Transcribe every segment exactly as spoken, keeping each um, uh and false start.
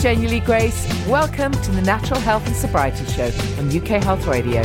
Janie Lee Grace. Welcome to the Natural Health and Sobriety Show on U K Health Radio.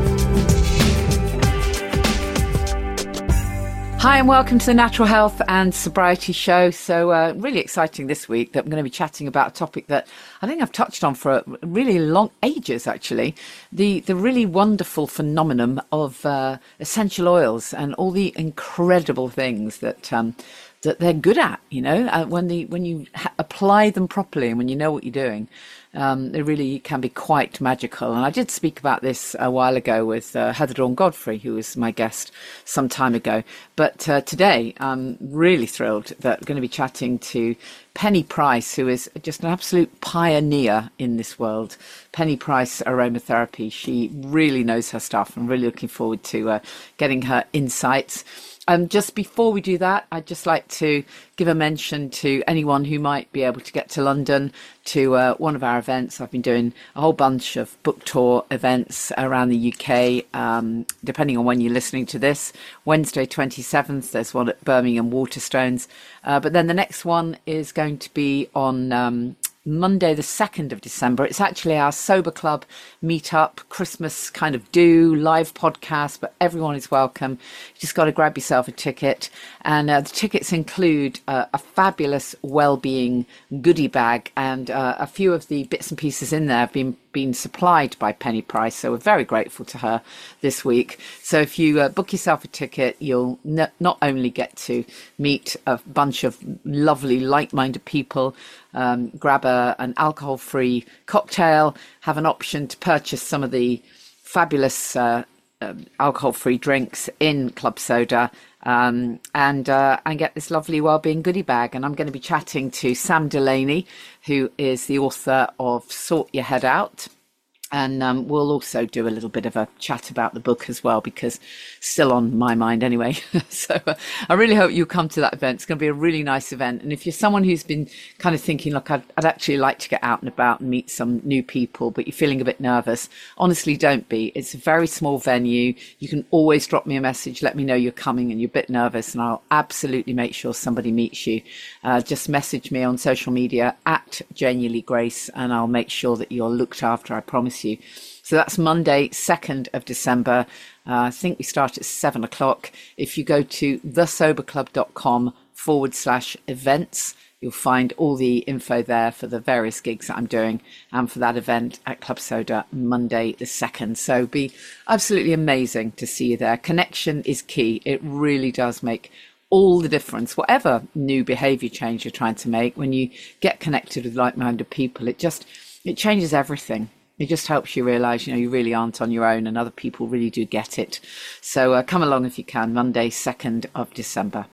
Hi and welcome to the Natural Health and Sobriety Show. So uh, really exciting this week that I'm going to be chatting about a topic that I think I've touched on for really long ages, actually. The the really wonderful phenomenon of uh, essential oils and all the incredible things that um, that they're good at, you know, uh, when the when you ha- apply them properly and when you know what you're doing. Um, they really can be quite magical. And I did speak about this a while ago with uh, Heather Dawn Godfrey, who was my guest some time ago. But uh, today, I'm really thrilled that we're going to be chatting to Penny Price, who is just an absolute pioneer in this world. Penny Price Aromatherapy. She really knows her stuff. I'm really looking forward to uh, getting her insights. Um, just before we do that, I'd just like to give a mention to anyone who might be able to get to London to uh, one of our events. I've been doing a whole bunch of book tour events around the U K, um, depending on when you're listening to this. Wednesday twenty-seventh, there's one at Birmingham Waterstones. Uh, but then the next one is going to be on Um, Monday, the second of December. It's actually our Sober Club meet-up, Christmas kind of do, live podcast, but everyone is welcome. You just got to grab yourself a ticket. And uh, the tickets include uh, a fabulous well-being goodie bag, and uh, a few of the bits and pieces in there have been been supplied by Penny Price, so we're very grateful to her this week. So if you uh, book yourself a ticket, you'll n- not only get to meet a bunch of lovely like-minded people, um, grab a, an alcohol-free cocktail, have an option to purchase some of the fabulous uh, uh, alcohol-free drinks in Club Soda, um, and uh, and get this lovely wellbeing goodie bag. And I'm going to be chatting to Sam Delaney, who is the author of Sort Your Head Out. And um, we'll also do a little bit of a chat about the book as well, because it's still on my mind anyway. so uh, I really hope you'll come to that event. It's going to be a really nice event. And if you're someone who's been kind of thinking, look, I'd, I'd actually like to get out and about and meet some new people, but you're feeling a bit nervous, honestly, don't be. It's a very small venue. You can always drop me a message, let me know you're coming and you're a bit nervous, and I'll absolutely make sure somebody meets you. Uh, just message me on social media at Janie Lee Grace, and I'll make sure that you're looked after, I promise you. So that's Monday, second of December. Uh, I think we start at seven o'clock. If you go to thesoberclub.com forward slash events, you'll find all the info there for the various gigs that I'm doing and for that event at Club Soda Monday the second. So it'll be absolutely amazing to see you there. Connection is key. It really does make all the difference. Whatever new behaviour change you're trying to make, when you get connected with like-minded people, it just, it changes everything. It just helps you realise, you know, you really aren't on your own, and other people really do get it. So uh, come along if you can, Monday, second of December.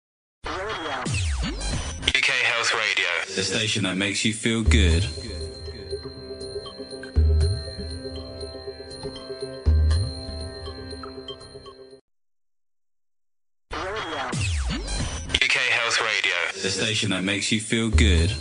U K Health Radio, the station that makes you feel good. U K Health Radio, the station that makes you feel good.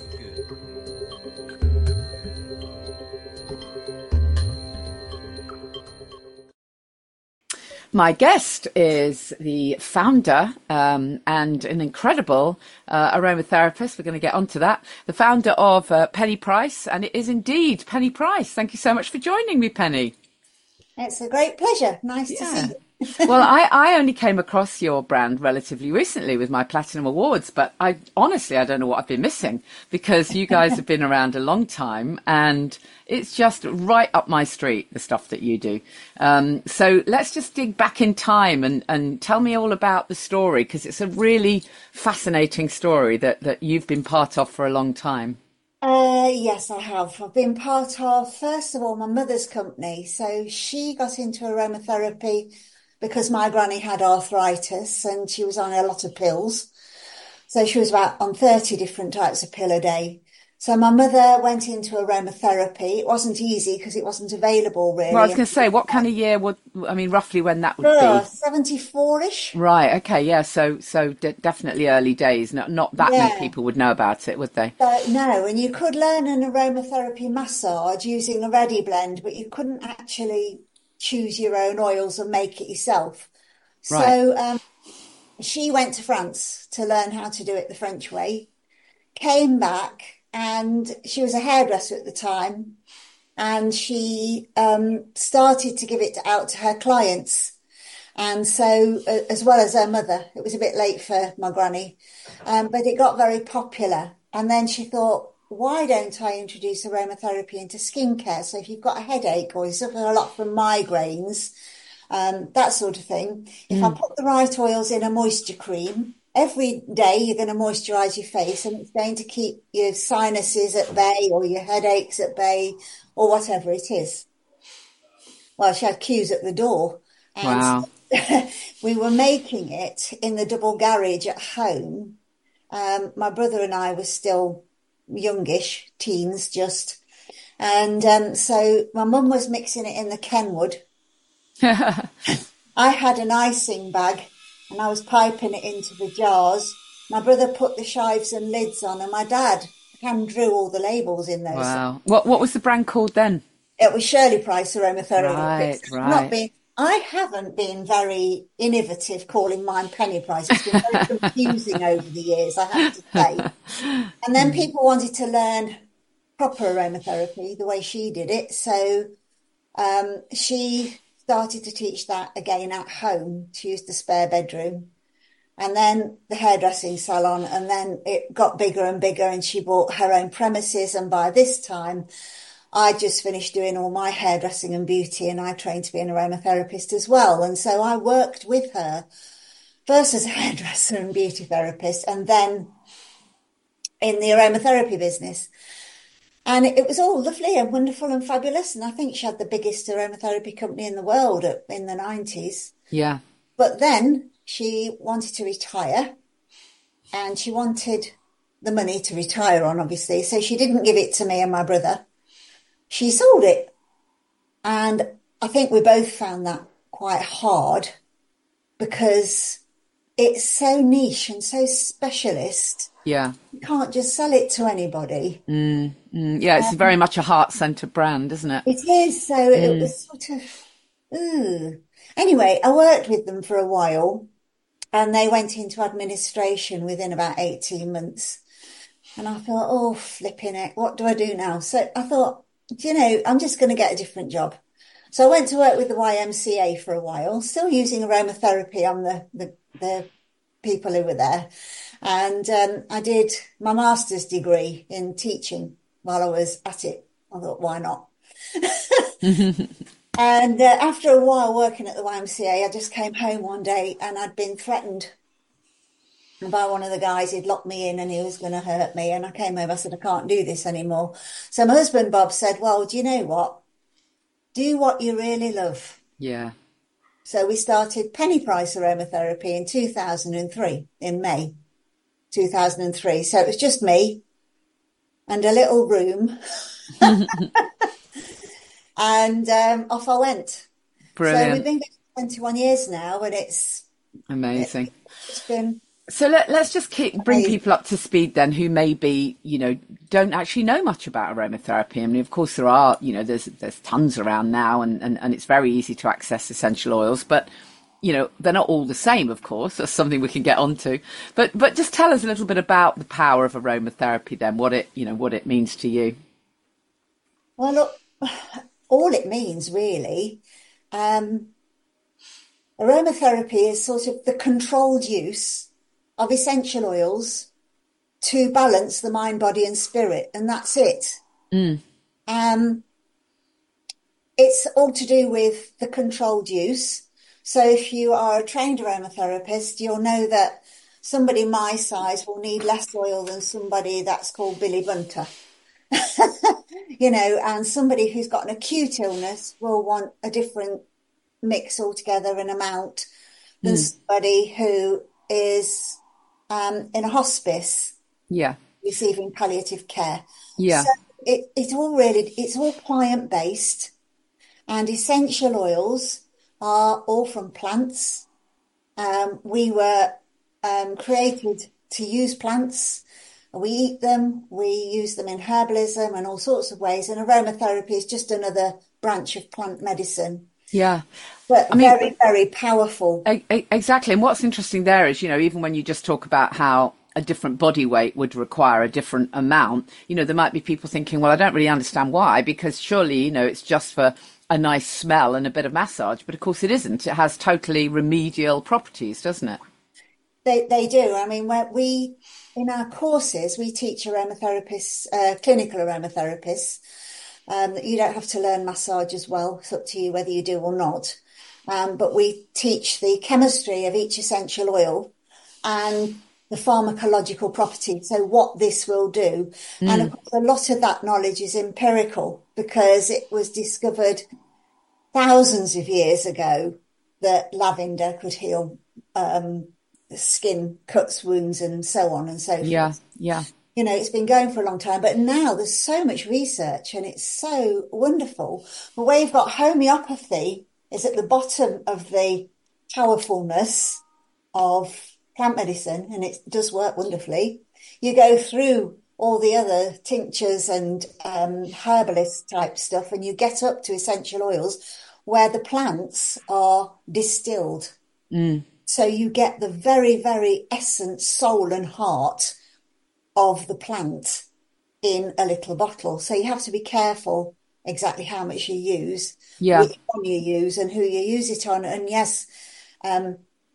My guest is the founder um, and an incredible uh, aromatherapist. We're going to get onto that. The founder of uh, Penny Price, and it is indeed Penny Price. Thank you so much for joining me, Penny. It's a great pleasure. Nice Yeah. to see you. Well, I, I only came across your brand relatively recently with my Platinum Awards, but I honestly, I don't know what I've been missing, because you guys have been around a long time and it's just right up my street, the stuff that you do. Um, so let's just dig back in time and, and tell me all about the story, because it's a really fascinating story that, that you've been part of for a long time. Uh, yes, I have. I've been part of, first of all, my mother's company. So she got into aromatherapy because my granny had arthritis and she was on a lot of pills. So she was about on thirty different types of pill a day. So my mother went into aromatherapy. It wasn't easy because it wasn't available really. Well, I was going to say, what kind of year would, I mean, roughly when that would Uh, be? seventy-four-ish. Right. Okay. Yeah. So, so de- definitely early days. Not, not that Yeah. many people would know about it, would they? So, no, and you could learn an aromatherapy massage using a ready blend, but you couldn't actually choose your own oils and make it yourself. Right. So um, she went to France to learn how to do it the French way, came back, and she was a hairdresser at the time, and she um, started to give it out to her clients. And so, uh, as well as her mother, it was a bit late for my granny, um, but it got very popular. And then she thought, why don't I introduce aromatherapy into skincare? So if you've got a headache or you suffer a lot from migraines, um, that sort of thing, if I Mm. put the right oils in a moisture cream, every day you're going to moisturize your face, and it's going to keep your sinuses at bay or your headaches at bay or whatever it is. Well, she had queues at the door, and Wow. we were making it in the double garage at home. Um, my brother and I were still youngish, teens just. And um, so my mum was mixing it in the Kenwood. I had an icing bag and I was piping it into the jars. My brother put the chives and lids on, and my dad hand drew all the labels in those. Wow. What what was the brand called then? It was Shirley Price aromatherapy. Right, It's not right. been, I haven't been very innovative calling mine Penny Price. It's been very confusing over the years, I have to say. And then people wanted to learn proper aromatherapy, the way she did it. So um, she started to teach that again at home. She used the spare bedroom. And then the hairdressing salon, and then it got bigger and bigger, and she bought her own premises. And by this time, I just finished doing all my hairdressing and beauty, and I trained to be an aromatherapist as well. And so I worked with her first as a hairdresser and beauty therapist, and then in the aromatherapy business. And it, it was all lovely and wonderful and fabulous. And I think she had the biggest aromatherapy company in the world at, in the nineties. Yeah. But then she wanted to retire, and she wanted the money to retire on, obviously. So she didn't give it to me and my brother. She sold it. And I think we both found that quite hard because it's so niche and so specialist. Yeah. You can't just sell it to anybody. Mm, mm. Yeah, it's very much a heart-centered brand, isn't it? It is. So it was sort of, ooh. Anyway, I worked with them for a while, and they went into administration within about eighteen months. And I thought, oh, flipping it, what do I do now? So I thought, you know, I'm just going to get a different job. So I went to work with the Y M C A for a while, still using aromatherapy on the, the, the people who were there. And um, I did my master's degree in teaching while I was at it. I thought, why not? And uh, after a while working at the Y M C A, I just came home one day and I'd been threatened by one of the guys. He'd locked me in and he was going to hurt me. And I came home, I said, I can't do this anymore. So my husband, Bob, said, well, do you know what? Do what you really love. Yeah. So we started Penny Price Aromatherapy in two thousand three, in May two thousand three. So it was just me and a little room. And um, off I went. Brilliant. So we've been going twenty-one years now, and it's Amazing. it's been So let, let's just keep, bring amazing. people up to speed then who maybe, you know, don't actually know much about aromatherapy. I mean, of course, there are, you know, there's there's tons around now, and, and, and it's very easy to access essential oils, but, you know, they're not all the same, of course. That's something we can get onto. But but just tell us a little bit about the power of aromatherapy then, what it, you know, what it means to you. Well, look, all it means really, um, aromatherapy is sort of the controlled use of essential oils to balance the mind, body and spirit. And that's it. Mm. Um, it's all to do with the controlled use. So if you are a trained aromatherapist, you'll know that somebody my size will need less oil than somebody that's called Billy Bunter. You know, and somebody who's got an acute illness will want a different mix altogether and amount than Mm. somebody who is um, in a hospice Yeah. receiving palliative care. Yeah. So it, it's all really, it's all plant based, and essential oils are all from plants. Um, we were um, created to use plants. We eat them, we use them in herbalism and all sorts of ways. And aromatherapy is just another branch of plant medicine, Yeah. but I mean, very, very powerful. E- e- Exactly. And what's interesting there is, you know, even when you just talk about how a different body weight would require a different amount, you know, there might be people thinking, well, I don't really understand why, because surely, you know, it's just for a nice smell and a bit of massage. But of course it isn't. It has totally remedial properties, doesn't it? They they do. I mean, where we in our courses we teach aromatherapists, uh, clinical aromatherapists. Um, you don't have to learn massage as well. It's up to you whether you do or not. Um, but we teach the chemistry of each essential oil and the pharmacological properties. So what this will do, mm. and of course, a lot of that knowledge is empirical because it was discovered thousands of years ago that lavender could heal um, skin cuts, wounds, and so on and so forth. Yeah, yeah. You know, it's been going for a long time, but now there's so much research and it's so wonderful. But where you've got homeopathy is at the bottom of the powerfulness of plant medicine, and it does work wonderfully. You go through all the other tinctures and um, herbalist type stuff, and you get up to essential oils where the plants are distilled. Mm. So you get the very, very essence, soul and heart of the plant in a little bottle. So you have to be careful exactly how much you use, yeah. which one you use and who you use it on. And yes, um,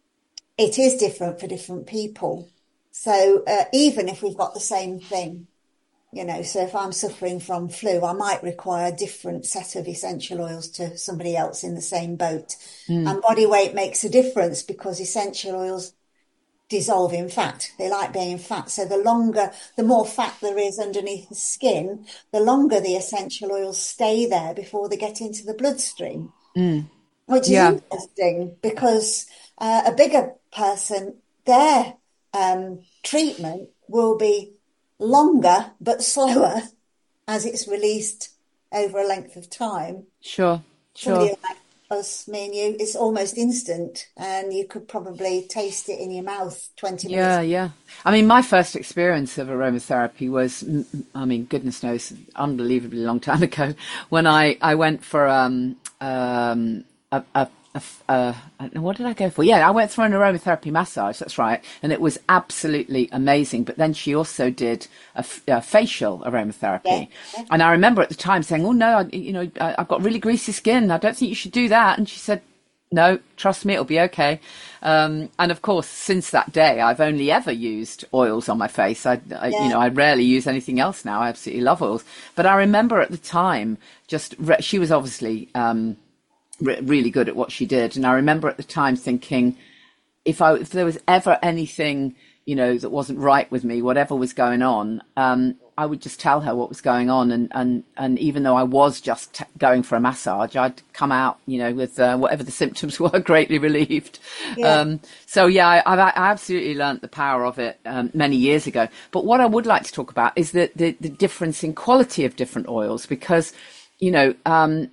it is different for different people. So uh, even if we've got the same thing, you know, so if I'm suffering from flu, I might require a different set of essential oils to somebody else in the same boat. Mm. And body weight makes a difference because essential oils dissolve in fat. They like being in fat. So the longer, the more fat there is underneath the skin, the longer the essential oils stay there before they get into the bloodstream. Mm. Which is yeah. interesting because uh, a bigger person, their um, treatment will be longer but slower as it's released over a length of time. Sure, sure. Somebody like us, me and you, it's almost instant, and you could probably taste it in your mouth twenty minutes. Yeah, yeah. I mean, my first experience of aromatherapy was, I mean, goodness knows, unbelievably long time ago, when I, I went for um um a, a Uh, what did I go for? Yeah, I went through an aromatherapy massage. That's right, and it was absolutely amazing. But then she also did a, a facial aromatherapy, yeah. And I remember at the time saying, "Oh no, I, you know, I, I've got really greasy skin. I don't think you should do that." And she said, "No, trust me, it'll be okay." Um, and of course, since that day, I've only ever used oils on my face. I, I yeah. you know, I rarely use anything else now. I absolutely love oils. But I remember at the time, just re- she was obviously. Um, really good at what she did, and I remember at the time thinking, if I if there was ever anything, you know, that wasn't right with me, whatever was going on, um I would just tell her what was going on, and and and even though I was just t- going for a massage, I'd come out, you know, with uh, whatever the symptoms were, greatly relieved. Yeah. Um so yeah, I, I've I absolutely learnt the power of it um, many years ago. But what I would like to talk about is the the, the difference in quality of different oils, because, you know, um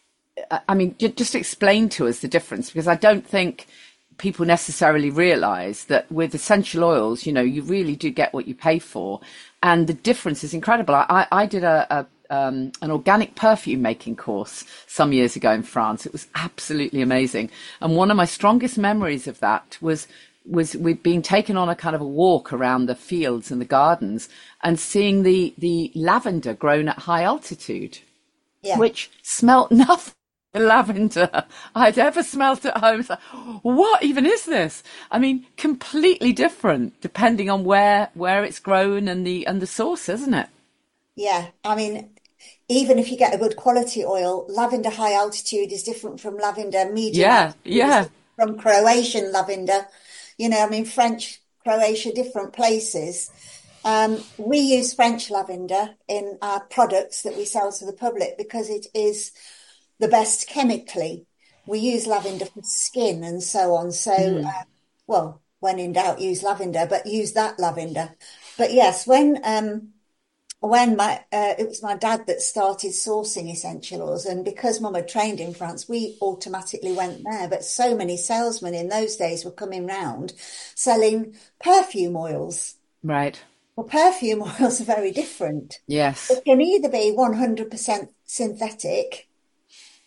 I mean, just explain to us the difference, because I don't think people necessarily realise that with essential oils, you know, you really do get what you pay for, and the difference is incredible. I, I did a, a um, an organic perfume making course some years ago in France. It was absolutely amazing, and one of my strongest memories of that was was we'd been taken on a kind of a walk around the fields and the gardens and seeing the the lavender grown at high altitude, yeah. which smelt nothing. The lavender I'd ever smelt at home. It's like, what even is this? I mean, completely different depending on where where it's grown and the and the source, isn't it? Yeah, I mean, even if you get a good quality oil, lavender high altitude is different from lavender medium. Yeah, yeah. From Croatian lavender, you know, I mean, French, Croatia, different places. Um, we use French lavender in our products that we sell to the public because it is the best chemically. We use lavender for skin and so on. So, mm. uh, well, when in doubt, use lavender, but use that lavender. But yes, when um, when my uh, it was my dad that started sourcing essential oils, and because Mum had trained in France, we automatically went there. But so many salesmen in those days were coming round selling perfume oils. Right. Well, perfume oils are very different. Yes. It can either be one hundred percent synthetic,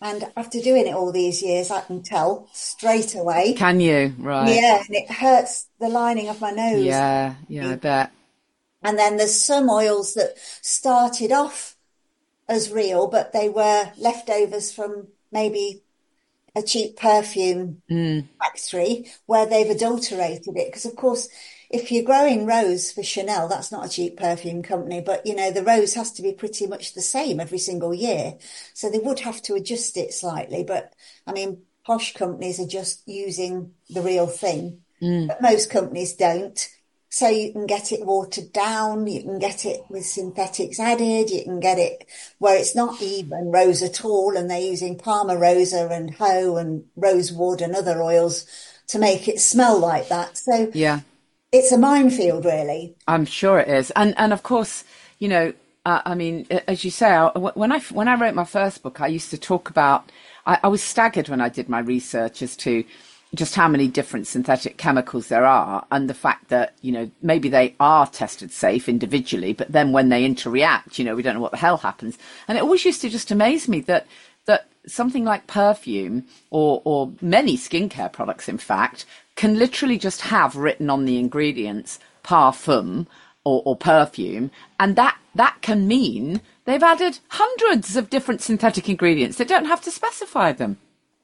And after doing it all these years, I can tell straight away. Can you? Right. Yeah, and it hurts the lining of my nose. Yeah, yeah, I bet. And then there's some oils that started off as real, but they were leftovers from maybe a cheap perfume Mm. factory where they've adulterated it. Because, of course, if you're growing rose for Chanel, that's not a cheap perfume company, but, you know, the rose has to be pretty much the same every single year. So they would have to adjust it slightly. But, I mean, posh companies are just using the real thing. Mm. But most companies don't. So you can get it watered down, you can get it with synthetics added, you can get it where it's not even rose at all, and they're using Palma Rosa and Ho and rosewood and other oils to make it smell like that. So Yeah, it's a minefield, really. I'm sure it is. And and of course, you know, uh, I mean, as you say, I, when I when I wrote my first book, I used to talk about. I, I was staggered when I did my research as to just how many different synthetic chemicals there are, and the fact that, you know, maybe they are tested safe individually, but then when they interact, you know, we don't know what the hell happens. And it always used to just amaze me that that something like perfume or or many skincare products, in fact, can literally just have written on the ingredients parfum or, or perfume, and that that can mean they've added hundreds of different synthetic ingredients. They don't have to specify them.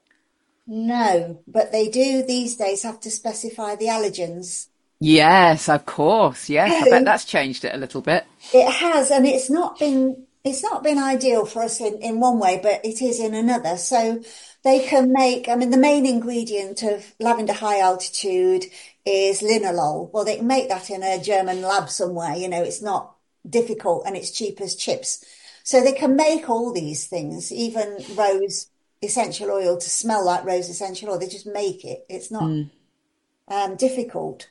No, but they do these days have to specify the allergens. Yes, of course. Yes, I bet that's changed it a little bit. It has, and it's not been it's not been ideal for us in, in one way, but it is in another. So they can make, I mean, the main ingredient of lavender high altitude is linalool. Well, they can make that in a German lab somewhere, you know, it's not difficult and it's cheap as chips. So they can make all these things, even rose essential oil to smell like rose essential oil. They just make it. It's not Mm. um, difficult.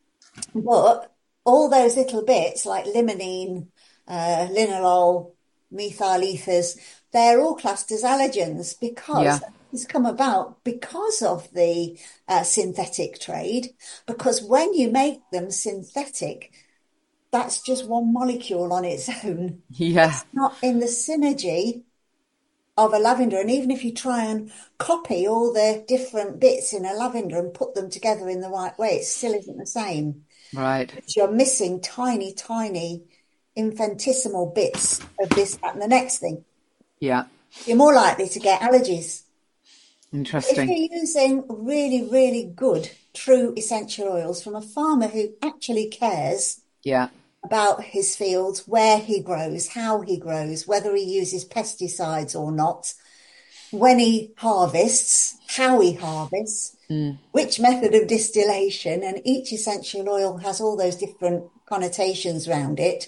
But all those little bits like limonene, uh, linalool, methyl ethers, they're all classed as allergens because Yeah, it's come about because of the uh, synthetic trade. Because when you make them synthetic, that's just one molecule on its own. yeah, It's not in the synergy of a lavender. And even if you try and copy all the different bits in a lavender and put them together in the right way, it still isn't the same. right. You're missing tiny, tiny, infinitesimal bits of this, that, and the next thing. Yeah, You're more likely to get allergies. If interesting. you're using really, really good, true essential oils from a farmer who actually cares Yeah, about his fields, where he grows, how he grows, whether he uses pesticides or not, when he harvests, how he harvests, mm. which method of distillation, and each essential oil has all those different connotations around it,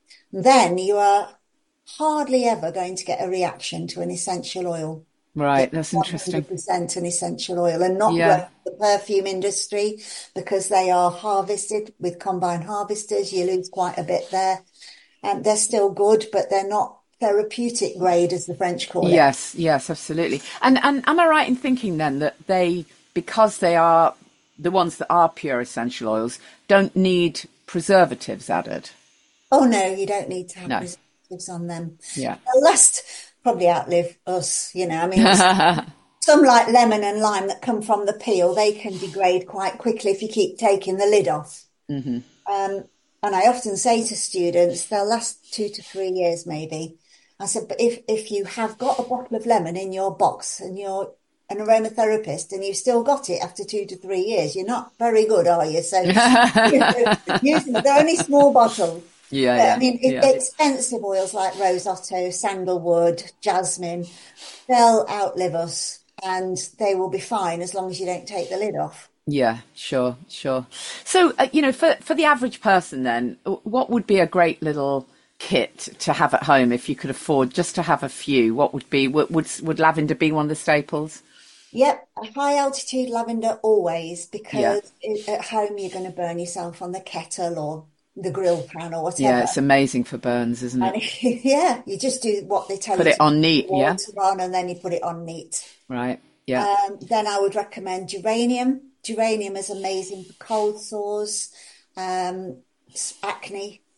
then you are hardly ever going to get a reaction to an essential oil. Right. It's That's interesting. one hundred percent an essential oil, and not Yeah, grown for the perfume industry because they are harvested with combine harvesters. You lose quite a bit there. And they're still good, but they're not therapeutic grade, as the French call it. yes, yes, absolutely. And and am I right in thinking then that they, because they are the ones that are pure essential oils, don't need preservatives added? Oh no, you don't need to have No. preservatives on them. Yeah. They'll last probably outlive us, you know. I mean, some like lemon and lime that come from the peel, they can degrade quite quickly if you keep taking the lid off. Hmm. Um, and I often say to students, they'll last two to three years maybe. I said, but if, if you have got a bottle of lemon in your box and you're an aromatherapist and you've still got it after two to three years, you're not very good, are you? So you know, using, they're only small bottles. Yeah, But, yeah, I mean, if yeah. expensive oils like rose otto, sandalwood, jasmine, they'll outlive us and they will be fine as long as you don't take the lid off. Yeah, sure, sure. So, uh, you know, for, for the average person then, w- what would be a great little kit to have at home if you could afford just to have a few? What would be, would, would, would lavender be one of the staples? Yep, a high altitude lavender always, Yeah. because it, at home you're going to burn yourself on the kettle or the grill pan or Yeah, whatever. it's amazing for burns, isn't And it? yeah, you just do what they tell Put you it to on put neat, yeah? water on, and then you put it on neat. Right, yeah. Um, then I would recommend geranium. Geranium is amazing for cold sores, um, s- acne,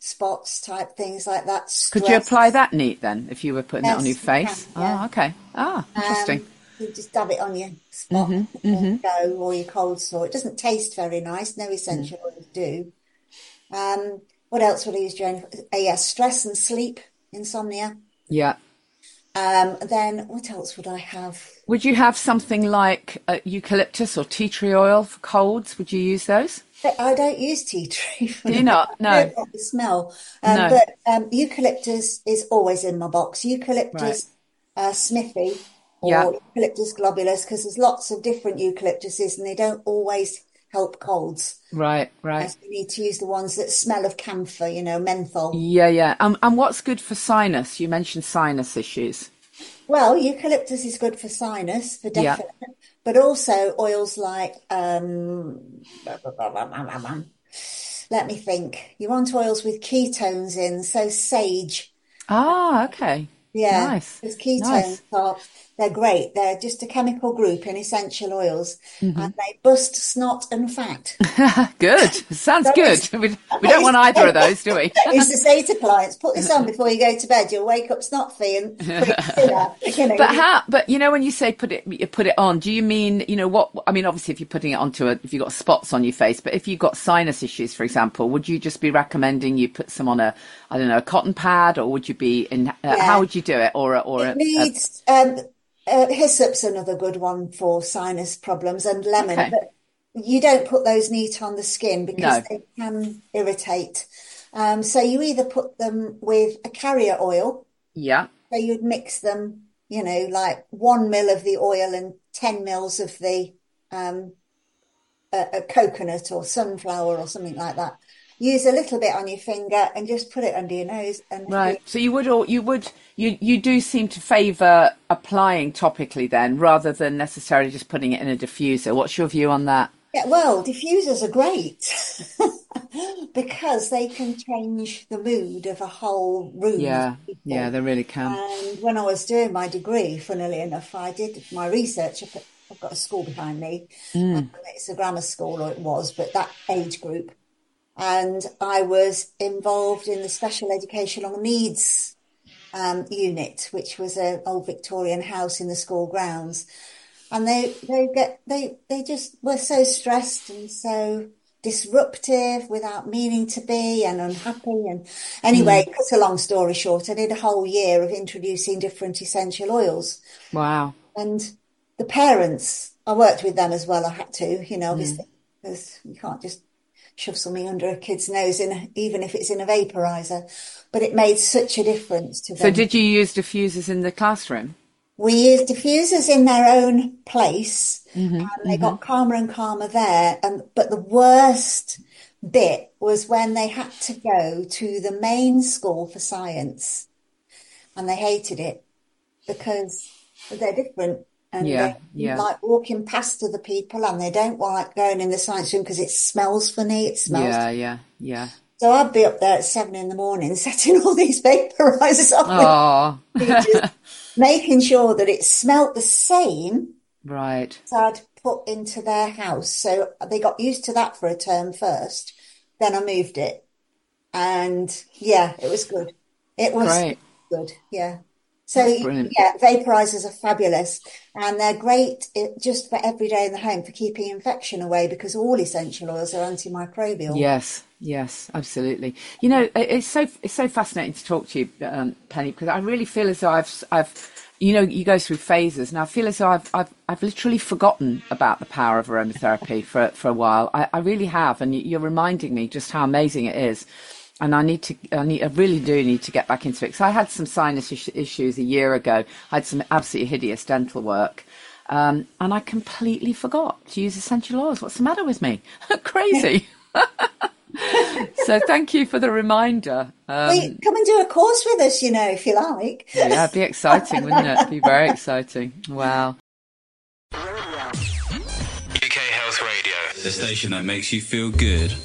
spots type things like that. Could you Stress. apply that neat then if you were putting that on your Yes, you face? can, yeah. Oh, okay. Ah, interesting. Um, you just dab it on your spot and go, or your cold sore. It doesn't taste very nice. No essential oils do. Um, what else would I use, Jane? Uh, yeah, stress and sleep, insomnia. Yeah. Um, then what else would I have? Would you have something like uh, eucalyptus or tea tree oil for colds? Would you use those? But I don't use tea tree. Do you not? No. I don't like the smell. Um, No. But um, eucalyptus is always in my box. Right. Eucalyptus uh, smithy or Yeah. eucalyptus globulus, because there's lots of different eucalyptuses and they don't always help colds. Right, Uh, right. so you need to use the ones that smell of camphor, you know, menthol. Yeah, yeah. Um, and what's good for sinus? You mentioned sinus issues. Well, eucalyptus is good for sinus, for Yeah. definite, but also oils like, um, let me think. You want oils with ketones in, so sage. Ah, okay. Yeah, Nice. because ketones Nice. are, they're great. They're just a chemical group in essential oils Mm-hmm. and they bust snot and fat. Good. Sounds That good. is- We, we don't want either of those, do we? I used to say to clients, put this on before you go to bed. You'll wake up snot-free and pretty thinner. You know, But how? But you know, when you say put it, you put it on. Do you mean, you know, what? I mean, obviously, if you're putting it onto a, if you've got spots on your face, but if you've got sinus issues, for example, would you just be recommending you put some on a, I don't know, a cotton pad, or would you be in? Uh, Yeah. How would you do it? Or a, or a, it needs, um, uh, hyssop's another good one for sinus problems and lemon, Okay. but you don't put those neat on the skin because No. they can irritate. Um, so you either put them with a carrier oil, yeah, so you'd mix them, you know, like one mil of the oil and ten mils of the um, a, a coconut or sunflower or something like that. Use a little bit on your finger and just put it under your nose. And right. So you would, or you would, you you do seem to favour applying topically then, rather than necessarily just putting it in a diffuser. What's your view on that? Yeah, well, diffusers are great because they can change the mood of a whole room Yeah, of people. yeah, they really can. And when I was doing my degree, funnily enough, I did my research up at, I've got a school behind me. Um, it's a grammar school, or it was, but that age group. And I was involved in the special educational needs um, unit, which was an old Victorian house in the school grounds. And they they get they they just were so stressed and so disruptive without meaning to be, and unhappy. And anyway, cut a long story short, I did a whole year of introducing different essential oils. Wow. And the parents, I worked with them as well. I had to, you know, obviously, because you can't just shove something under a kid's nose, in, even if it's in a vaporizer. But it made such a difference to them. So did you use diffusers in the classroom? We used diffusers in their own place, and they got calmer and calmer there. And but the worst bit was when they had to go to the main school for science, and they hated it because they're different. And Yeah, they yeah. like walking past other people, and they don't like going in the science room because it smells funny. It smells. Yeah, yeah, yeah. So I'd be up there at seven in the morning setting all these vaporizers off, Oh, just making sure that it smelt the same right. as I'd put into their house. So they got used to that for a term first. Then I moved it. And yeah, it was good. It was Great. good. Yeah. So Brilliant. yeah, vaporizers are fabulous, and they're great it, just for every day in the home for keeping infection away, because all essential oils are antimicrobial. Yes, yes, absolutely. You know, it- it's so it's so fascinating to talk to you, um, Penny, because I really feel as though I've I've you know, you go through phases, and I feel as though I've I've I've literally forgotten about the power of aromatherapy for for a while. I, I really have, and you're reminding me just how amazing it is. And I need to, I need, I really do need to get back into it. Because I had some sinus is- issues a year ago. I had some absolutely hideous dental work. Um, and I completely forgot to use essential oils. What's the matter with me? Crazy. So thank you for the reminder. Um, Well, you come and do a course with us, you know, if you like. yeah, it'd be exciting, wouldn't it? It'd be very exciting. Wow. U K Health Radio, the station that makes you feel good.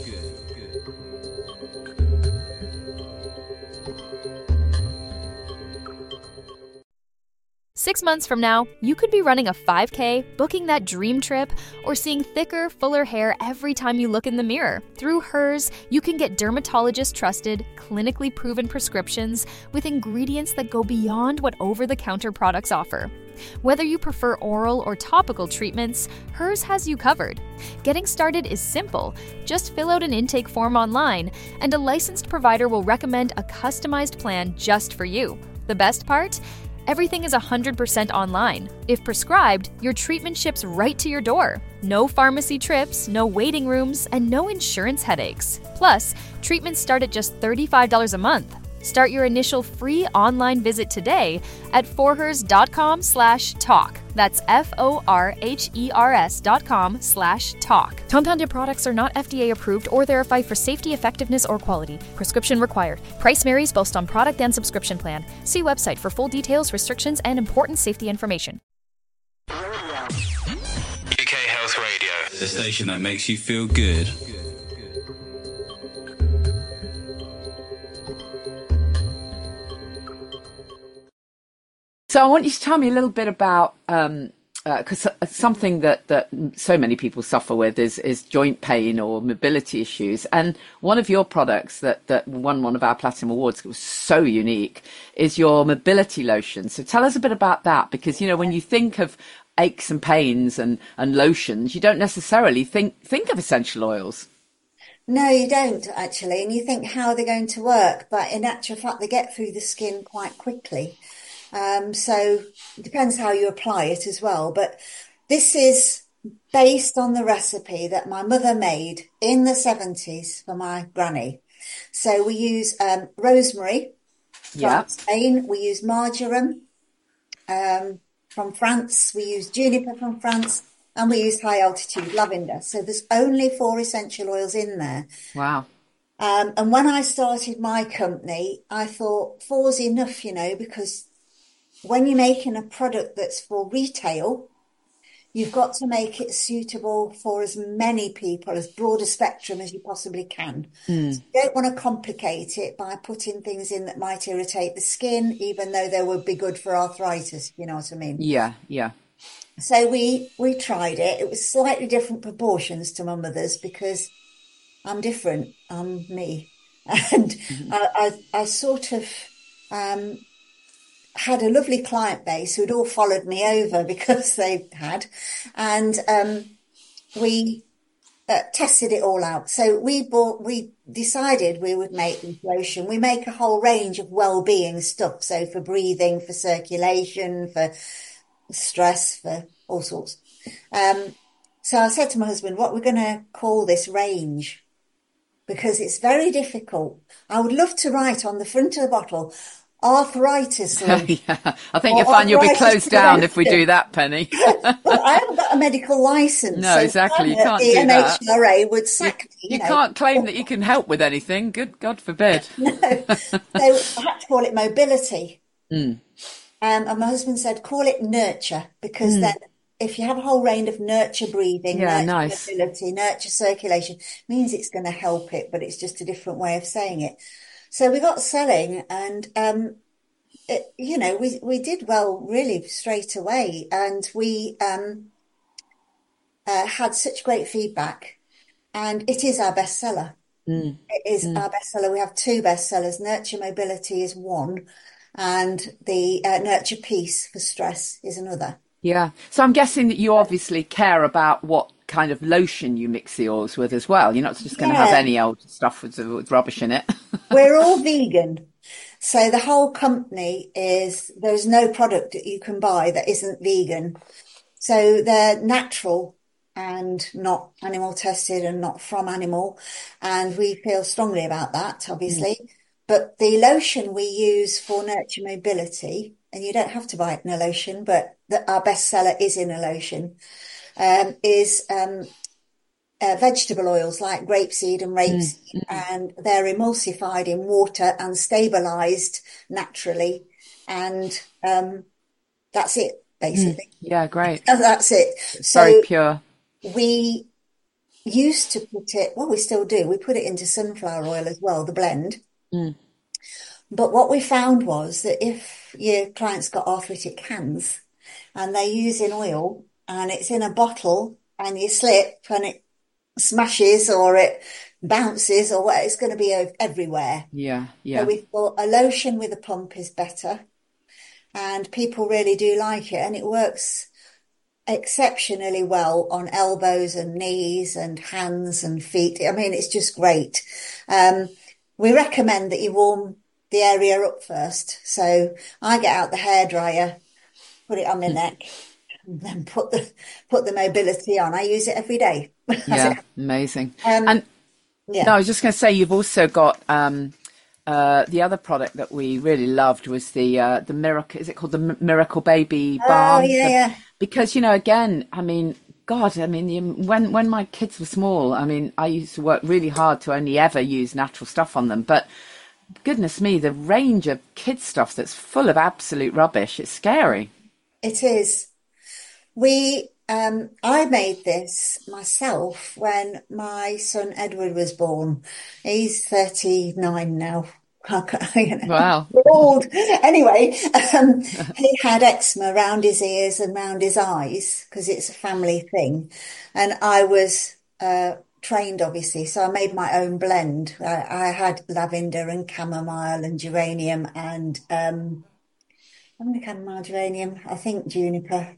Six months from now, you could be running a five K, booking that dream trip, or seeing thicker, fuller hair every time you look in the mirror. Through Hers, you can get dermatologist-trusted, clinically proven prescriptions with ingredients that go beyond what over-the-counter products offer. Whether you prefer oral or topical treatments, Hers has you covered. Getting started is simple. Just fill out an intake form online, and a licensed provider will recommend a customized plan just for you. The best part? Everything is one hundred percent online. If prescribed, your treatment ships right to your door. No pharmacy trips, no waiting rooms, and no insurance headaches. Plus, treatments start at just thirty-five dollars a month. Start your initial free online visit today at forhers.com slash talk. That's F-O-R-H-E-R-S dot com slash talk. Compounded products are not F D A approved or verified for safety, effectiveness, or quality. Prescription required. Price varies based on product and subscription plan. See website for full details, restrictions, and important safety information. U K Health Radio, the station that makes you feel good. So I want you to tell me a little bit about, um, because uh, something that, that so many people suffer with is, is joint pain or mobility issues. And one of your products that, that won one of our Platinum Awards, it was so unique, is your mobility lotion. So tell us a bit about that, because, you know, when you think of aches and pains and, and lotions, you don't necessarily think, think of essential oils. No, you don't actually. And you think, how are they going to work? But in actual fact, they get through the skin quite quickly. Um, so it depends how you apply it as well. But this is based on the recipe that my mother made in the seventies for my granny. So we use um, rosemary from Yeah. Spain. We use marjoram um, from France. We use juniper from France. And we use high altitude lavender. So there's only four essential oils in there. Wow. Um, and when I started my company, I thought four's enough, you know, because when you're making a product that's for retail, you've got to make it suitable for as many people, as broad a spectrum as you possibly can. Mm. So you don't want to complicate it by putting things in that might irritate the skin, even though they would be good for arthritis, you know what I mean? Yeah, yeah. So we, we tried it. It was slightly different proportions to my mother's because I'm different. I'm me. And mm-hmm. I, I, I sort of... Um, had a lovely client base who'd all followed me over because they had, and um, we uh, tested it all out. So we bought, we decided we would make this lotion. We make a whole range of well-being stuff. So for breathing, for circulation, for stress, for all sorts. Um, so I said to my husband, what we're going to call this range, because it's very difficult. I would love to write on the front of the bottle, arthritis. Yeah, I think you'll find you'll be closed down if we do that, Penny. Well, I haven't got a medical license. No, so exactly. You can't the do that. M H R A would sack you, me. You, you know. can't claim that you can help with anything. Good God forbid. No. So I had to call it mobility. Mm. Um, and my husband said, call it nurture, because Mm. then if you have a whole range of nurture breathing, Yeah, nurture nice. mobility, nurture circulation, means it's going to help it, but it's just a different way of saying it. So we got selling, and um, it, you know, we we did well really straight away, and we um, uh, had such great feedback, and it is our bestseller. Mm. It is Mm. our bestseller. We have two bestsellers. Nurture Mobility is one, and the uh, Nurture Peace for stress is another. Yeah. So I'm guessing that you obviously care about what kind of lotion you mix the oils with as well. You're not just going to Yeah. have any old stuff with, with rubbish in it. We're all vegan. So the whole company is, there's no product that you can buy that isn't vegan. So they're natural and not animal tested and not from animal. And we feel strongly about that, obviously. Mm. But the lotion we use for Nurture Mobility, and you don't have to buy it in a lotion, but the, our bestseller is in a lotion, um, is um, uh, vegetable oils like grapeseed and rapeseed, mm. and they're emulsified in water and stabilized naturally. And um, that's it, basically. Mm. Yeah, great. And that's it. It's so very pure. We used to put it, well, we still do, we put it into sunflower oil as well, the blend. Mm. But what we found was that if your clients got arthritic hands and they're using oil and it's in a bottle and you slip and it smashes or it bounces or what, it's going to be everywhere. Yeah, yeah. So we thought a lotion with a pump is better, and people really do like it, and it works exceptionally well on elbows and knees and hands and feet. I mean, it's just great. Um, we recommend that you warm the area up first. So I get out the hairdryer, put it on my neck, and then put the put the mobility on. I use it every day. Yeah, amazing. Um, and yeah. no, I was just going to say, you've also got um, uh, the other product that we really loved was the uh, the miracle. Is it called the M- Miracle Baby Balm? Oh yeah, The- yeah. Because, you know, again, I mean, God, I mean, you, when when my kids were small, I mean, I used to work really hard to only ever use natural stuff on them. But goodness me, the range of kids stuff that's full of absolute rubbish. It's scary. It is. We, um, I made this myself when my son Edward was born. He's thirty-nine now. You know, Wow. we're old. Anyway, um, he had eczema around his ears and round his eyes because it's a family thing. And I was uh, trained, obviously, so I made my own blend. I, I had lavender and chamomile and geranium and um, I think chamomile, geranium, I think juniper.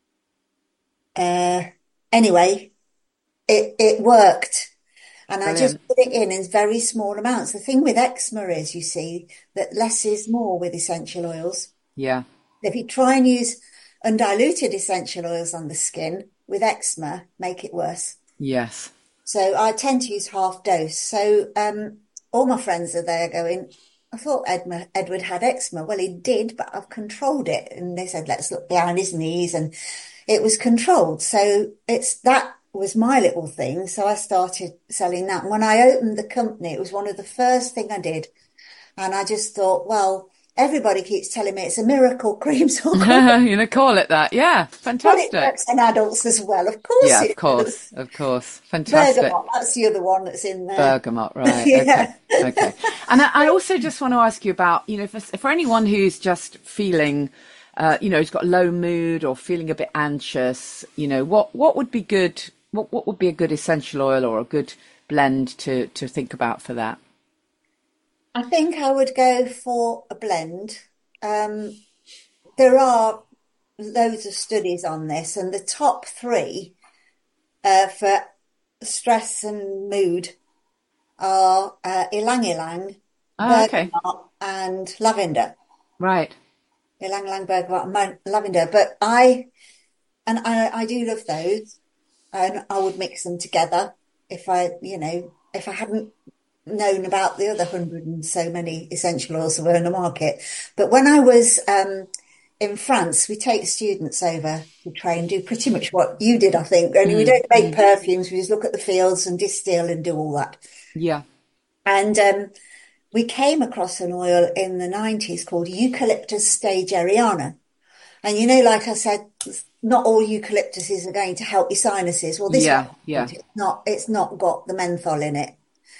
Uh, anyway, it, it worked. And I just Brilliant. put it in in very small amounts. The thing with eczema is, you see, that less is more with essential oils. Yeah. If you try and use undiluted essential oils on the skin with eczema, make it worse. Yes. So I tend to use half dose. So um, all my friends are there going, I thought Edma, Edward had eczema. Well, he did, but I've controlled it. And they said, let's look behind his knees. And it was controlled. So it's that was my little thing. So I started selling that. And when I opened the company, it was one of the first thing I did. And I just thought, well, everybody keeps telling me it's a miracle cream. So You know, call it that. Yeah. but it Fantastic. works in adults as well. Of course Yeah, it of course. does. Of course. Fantastic. Bergamot, that's the other one that's in there. Bergamot, right. Yeah. Okay. Okay. And I I also just want to ask you about, you know, for, for anyone who's just feeling, uh, you know, who's got low mood or feeling a bit anxious, you know, what, what would be good, what, what would be a good essential oil or a good blend to, to think about for that? I think I would go for a blend. Um, there are loads of studies on this, and the top three uh, for stress and mood are uh, ylang ylang, Oh, okay. bergamot, and lavender. Right. Ylang ylang, bergamot, and ma- lavender. But I, and I, I do love those, and I would mix them together if I, you know, if I hadn't known about the other hundred and so many essential oils that were in the market. But when I was um, in France, we take students over to train, do pretty much what you did, I think. Only we don't make perfumes, we just look at the fields and distill and do all that. Yeah. And um, we came across an oil in the nineties called Eucalyptus stageriana. And you know, like I said, not all eucalyptuses are going to help your sinuses. Well, this Yeah, one, yeah. it's not, it's not got the menthol in it.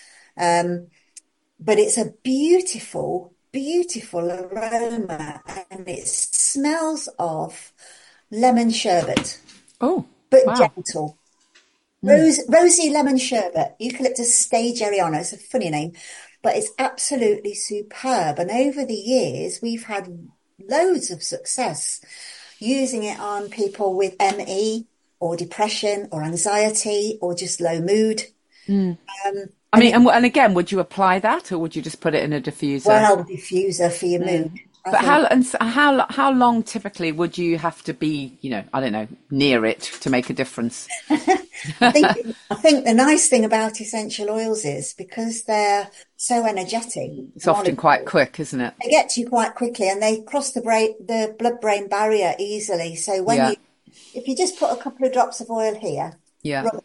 Um, but it's a beautiful, beautiful aroma, and it smells of lemon sherbet, Oh, but wow. gentle. Rose, rosy lemon sherbet, Eucalyptus stageriana. It's a funny name, but it's absolutely superb. And over the years, we've had loads of success using it on people with M E or depression or anxiety or just low mood. Um, I mean, and, and again, would you apply that or would you just put it in a diffuser? well, diffuser for your mood. I But think. how and s- how how long typically would you have to be, you know, I don't know, near it to make a difference? I think I think the nice thing about essential oils is because they're so energetic. It's often quite quick, isn't it? They get to you quite quickly, and they cross the brain, the blood-brain barrier easily. So when Yeah. you, if you just put a couple of drops of oil here, Yeah. rub it,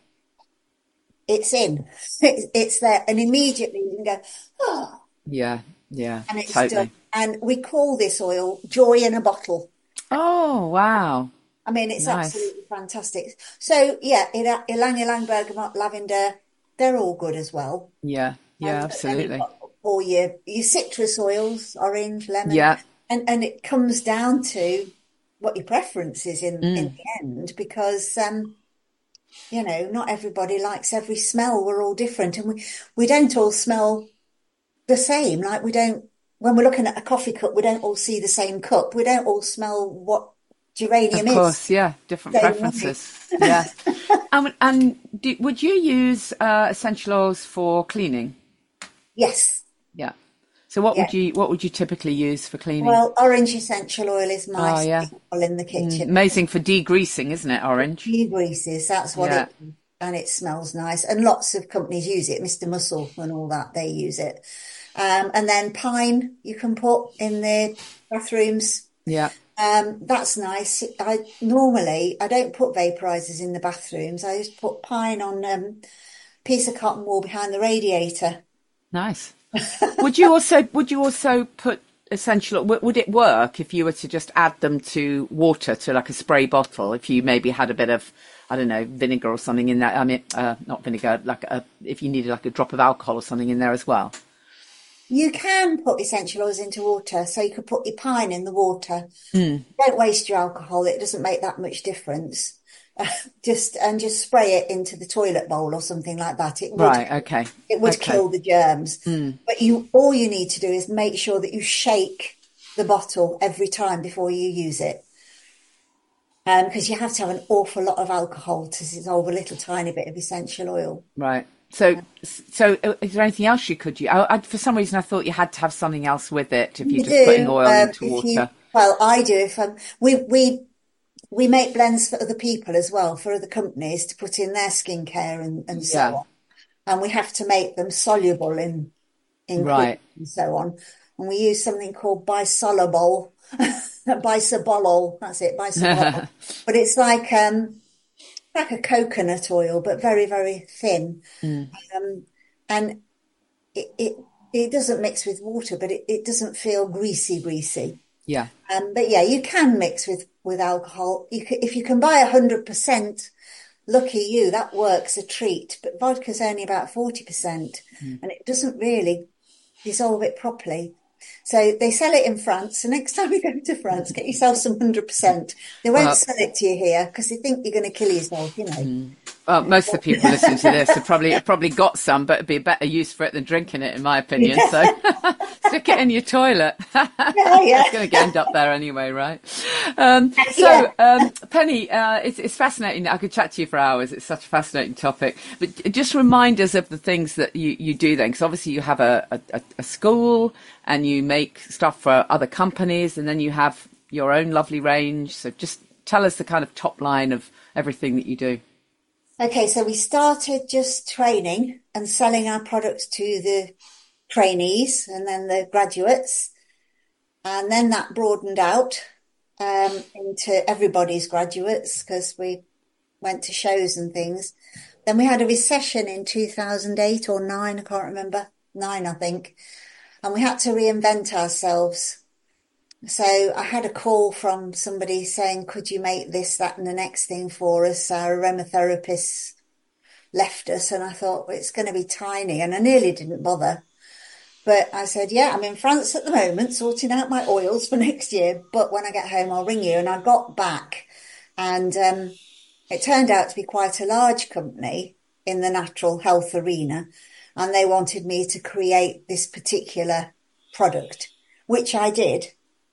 it's in, it's, it's there, and immediately you can go, oh, Yeah. Yeah. and it's Totally. done. And we call this oil joy in a bottle. Oh, wow. I mean, it's Nice. absolutely fantastic. So yeah, ila- ylang ylang, bergamot, lavender, they're all good as well. Yeah. Yeah, And then you've absolutely. got or your your citrus oils, orange, lemon. Yeah. And and it comes down to what your preference is in, Mm. in the end, because um, you know, not everybody likes every smell. We're all different, and we, we don't all smell the same. Like we don't, when we're looking at a coffee cup, we don't all see the same cup. We don't all smell what geranium Of is. course, yeah, different Same way. preferences. Yeah. Um, and do, would you use uh, essential oils for cleaning? Yes. Yeah. So what Yeah. would you what would you typically use for cleaning? Well, orange essential oil is my Oh, yeah. staple in the kitchen. Amazing for degreasing, isn't it, orange? Few greases, that's what Yeah. it, and it smells nice. And lots of companies use it. Mister Muscle and all that, they use it. Um, and then pine you can put in the bathrooms. Yeah. Um, that's nice. I normally I don't put vaporizers in the bathrooms. I just put pine on um, a piece of cotton wool behind the radiator. Nice. Would you also would you also put essential? w- Would it work if you were to just add them to water, to like a spray bottle? If you maybe had a bit of, I don't know, vinegar or something in there. I mean, uh, not vinegar. Like a, if you needed like a drop of alcohol or something in there as well. You can put essential oils into water, so you could put your pine in the water. Mm. Don't waste your alcohol; it doesn't make that much difference. Uh, just and just spray it into the toilet bowl or something like that. It would, Right. Okay. it would Okay. kill the germs. Mm. But you, all you need to do is make sure that you shake the bottle every time before you use it, um, because you have to have an awful lot of alcohol to dissolve a little tiny bit of essential oil. Right. So, so uh, is there anything else you could use? I, I, for some reason, I thought you had to have something else with it if you're You just putting do, oil um, into if water. you, well, I do. If um, we we we make blends for other people as well, for other companies to put in their skincare and, and so Yeah. on. And we have to make them soluble in in Right. cream and so on. And we use something called bisolubol, bisobolol. That's it, bisobolol. But it's like um like a coconut oil, but very very thin. Mm. Um, and it, it it doesn't mix with water, but it, it doesn't feel greasy greasy. Yeah. Um, but yeah, you can mix with with alcohol. You can, if you can buy a hundred percent, lucky you, that works a treat. But vodka's only about forty percent, Mm. and it doesn't really dissolve it properly. So they sell it in France. So next time you go to France, get yourself some hundred percent. They won't Well- sell it to you here because they think you're going to kill yourself. You know. Well, most of the people listening to this have probably have probably got some, but it'd be a better use for it than drinking it, in my opinion. So stick it in your toilet. Yeah, yeah. It's going to end up there anyway, right? Um, so, Yeah. um, Penny, uh, it's, it's fascinating. I could chat to you for hours. It's such a fascinating topic. But just remind us of the things that you, you do then, because obviously you have a, a, a school and you make stuff for other companies, and then you have your own lovely range. So just tell us the kind of top line of everything that you do. Okay, so we started just training and selling our products to the trainees and then the graduates. And then that broadened out um, into everybody's graduates because we went to shows and things. Then we had a recession in two thousand eight or nine, I can't remember, nine, I think. And we had to reinvent ourselves. So I had a call from somebody saying, could you make this, that, and the next thing for us? Our aromatherapists left us, and I thought, well, it's going to be tiny, and I nearly didn't bother. But I said, yeah, I'm in France at the moment sorting out my oils for next year, but when I get home, I'll ring you. And I got back, and um, it turned out to be quite a large company in the natural health arena, and they wanted me to create this particular product, which I did.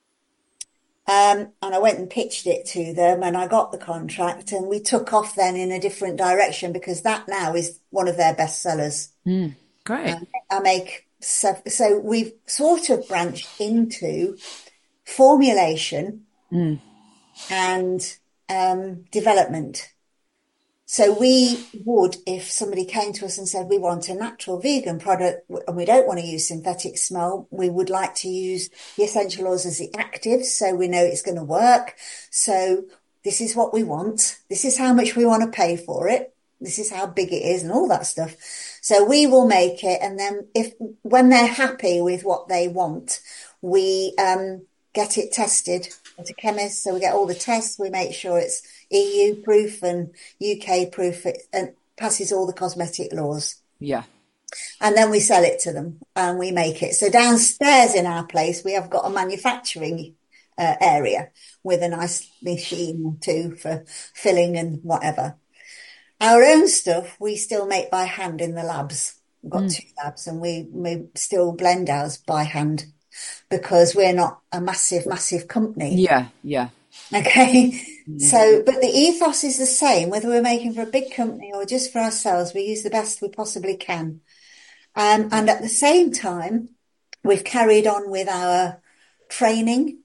Um, and I went and pitched it to them, and I got the contract, and we took off then in a different direction because that now is one of their best sellers. Mm, great. Um, I make so, so we've sort of branched into formulation Mm. and um, development. So we would, if somebody came to us and said, we want a natural vegan product and we don't want to use synthetic smell, we would like to use the essential oils as the actives so we know it's going to work. So this is what we want. This is how much we want to pay for it. This is how big it is and all that stuff. So we will make it. And then if, when they're happy with what they want, we um, get it tested at a chemist. So we get all the tests. We make sure it's E U proof and U K proof, it, and passes all the cosmetic laws. Yeah. and then we sell it to them and we make it. So downstairs in our place, we have got a manufacturing uh, area with a nice machine or two for filling and whatever. Our own stuff, we still make by hand in the labs. We've got mm. two labs, and we, we still blend ours by hand because we're not a massive, massive company. Yeah, yeah. Okay. Mm. So, but the ethos is the same, whether we're making for a big company or just for ourselves. We use the best we possibly can. Um, and at the same time, we've carried on with our training.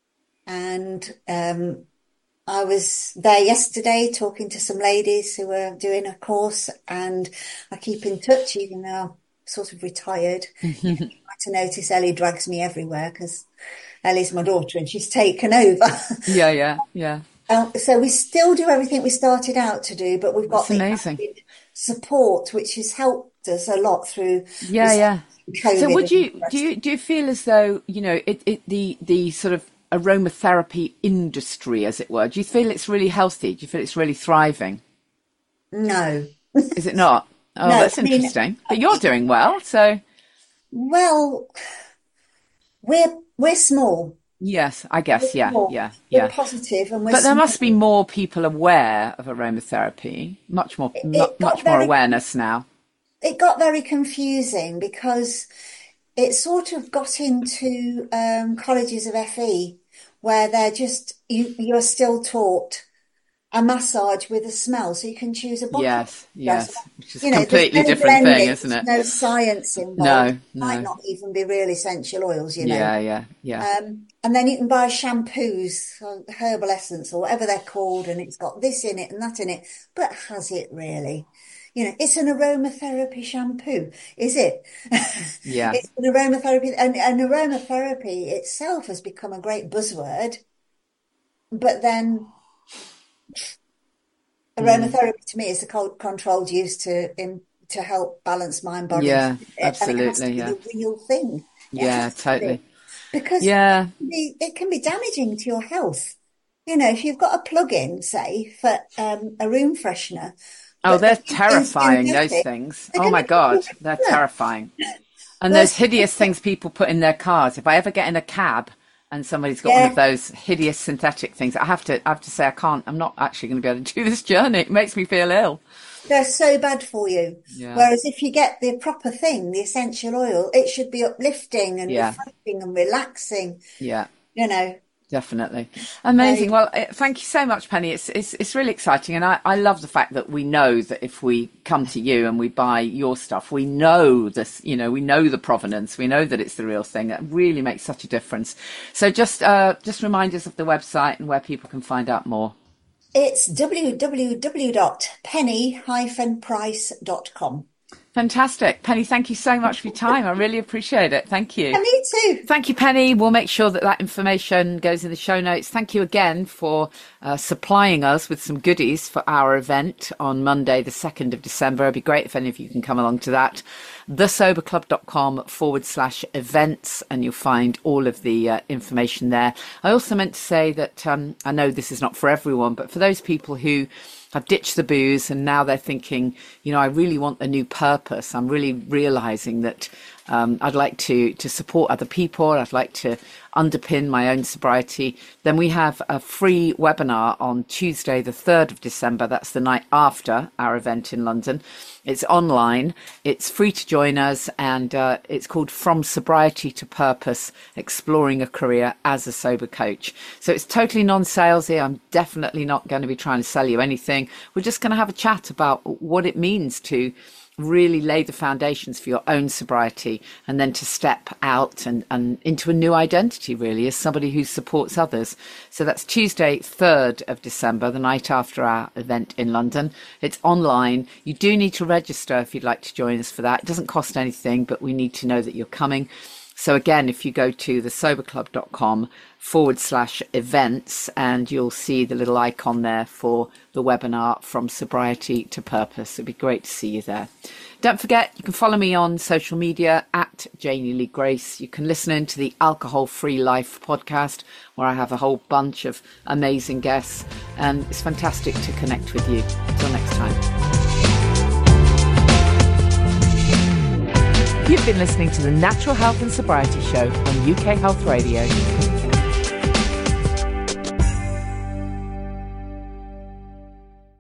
And um, I was there yesterday talking to some ladies who were doing a course, and I keep in touch, even though I'm sort of retired. You know, to notice Ellie drags me everywhere because Ellie's my daughter and she's taken over. Yeah, yeah, yeah. Um, so we still do everything we started out to do, but we've got That's the amazing support, which has helped us a lot through. Yeah, yeah. COVID. So would you do you do you feel as though, you know, it, it the the sort of aromatherapy industry, as it were, do you feel it's really healthy? Do you feel it's really thriving? No. Is it not? Oh, no, that's I interesting. Mean, but you're doing well, so. Well, we're we're small. Yes, I guess. We're yeah, small. yeah, we're yeah. Positive, and we're but there small. Must be more people aware of aromatherapy. Much more, it, it much more very, awareness now. It got very confusing because it sort of got into um, colleges of F E where they're just you. You're still taught a massage with a smell, so you can choose a bottle. Yes, yes, which is a you know, completely no different blending, thing, isn't it? No science involved. No, It no. might not even be real essential oils, you know. Yeah, yeah, yeah. Um, and then you can buy shampoos, herbal essence, or whatever they're called, and it's got this in it and that in it. But has it really? You know, it's an aromatherapy shampoo, is it? Yeah. It's an aromatherapy, and, and aromatherapy itself has become a great buzzword. But then aromatherapy mm. to me is the controlled use to in, to help balance mind, body. Yeah, and absolutely. it has to be yeah, the real thing. It yeah, totally. Be. Because yeah, it can, be, it can be damaging to your health. You know, if you've got a plug-in, say, for um, a room freshener. Oh, they're terrifying, those things. Oh, my God, they're terrifying. And those hideous things people put in their cars. If I ever get in a cab and somebody's got yeah. one of those hideous synthetic things, I have to I have to say I can't, I'm not actually going to be able to do this journey. It makes me feel ill. They're so bad for you. Yeah. Whereas if you get the proper thing, the essential oil, it should be uplifting and yeah. refreshing and relaxing. Yeah. You know. Definitely. Amazing. Well, thank you so much, Penny. It's, it's it's really exciting. And I, I love the fact that we know that if we come to you and we buy your stuff, we know this, you know, we know the provenance. We know that it's the real thing. It really makes such a difference. So just uh, just remind us of the website and where people can find out more. It's w w w dot penny dash price dot com. Fantastic. Penny, thank you so much for your time. I really appreciate it. Thank you. And me too. Thank you, Penny. We'll make sure that that information goes in the show notes. Thank you again for uh, supplying us with some goodies for our event on Monday, the second of December. It'd be great if any of you can come along to that. the sober club dot com forward slash events, and you'll find all of the uh, information there. I also meant to say that um, I know this is not for everyone, but for those people who have ditched the booze and now they're thinking, you know, I really want a new purpose. I'm really realizing that um, I'd like to to support other people. I'd like to underpin my own sobriety. Then we have a free webinar on Tuesday, the third of December. That's the night after our event in London. It's online. It's free to join us, and uh, it's called From Sobriety to Purpose, Exploring a Career as a Sober Coach. So it's totally non-salesy. I'm definitely not going to be trying to sell you anything. We're just going to have a chat about what it means to really lay the foundations for your own sobriety, and then to step out and, and into a new identity, really, as somebody who supports others. So that's Tuesday, third of December, the night after our event in London. It's online. You do need to register if you'd like to join us for that. It doesn't cost anything, but we need to know that you're coming. So again, if you go to the sober club dot com forward slash events, and you'll see the little icon there for the webinar From Sobriety to Purpose. It'd be great to see you there. Don't forget, you can follow me on social media at Janie Lee Grace. You can listen in to the Alcohol Free Life podcast, where I have a whole bunch of amazing guests, and it's fantastic to connect with you. Until next time. You've been listening to the Natural Health and Sobriety Show on U K Health Radio.